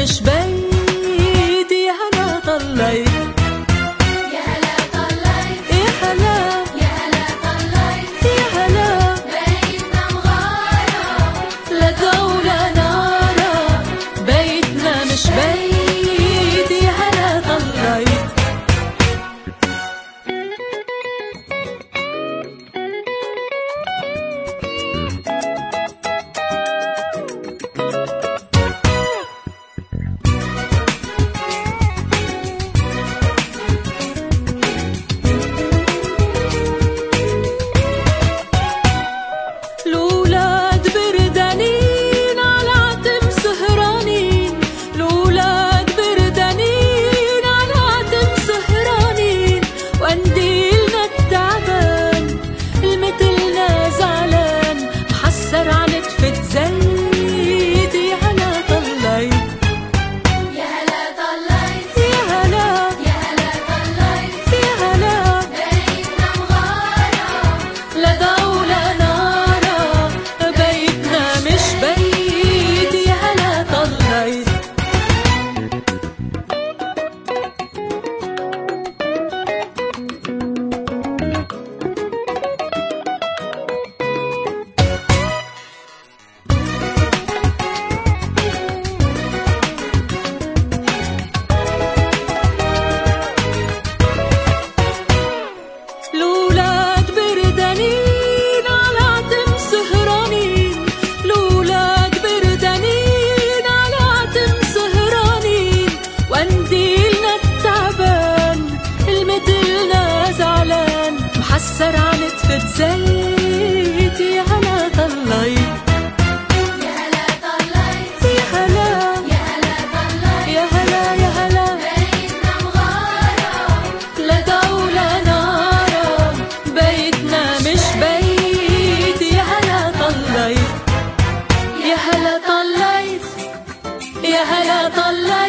مش بعيد. يا هلا طليت يا هلا طليت يا هلا يا هلا طليت يا هلا بيتنا مغارة لا دولة نارة بيتنا مش بعيد. يا هلا طليت الأولاد بردانين على عتم سهرانين. الأولاد بردانين على عتم سهرانين. وقنديلنا التعبان المثلنا زعلان محسر عن نتفة زيت. يا هلا طليت يا هلا طليت يا هلا يا هلا طليت يا هلا بيتنا مغارة لا دولة نارة بيتنا مش بعيد. يا هلا طليت الأولاد بردانين على عتم سهرانين. الأولاد بردانين على عتم سهرانين. وقنديلنا التعبان المثلنا زعلان محسر عن نتفة زيت. يا هلا طليت يا هلا طليت يا هلا يا هلا طليت يا هلا يا هلا بيتنا مغارة لا دولة نارة بيتنا مش بعيد. يا هلا طليت يا هلا طليت يا هلا طليت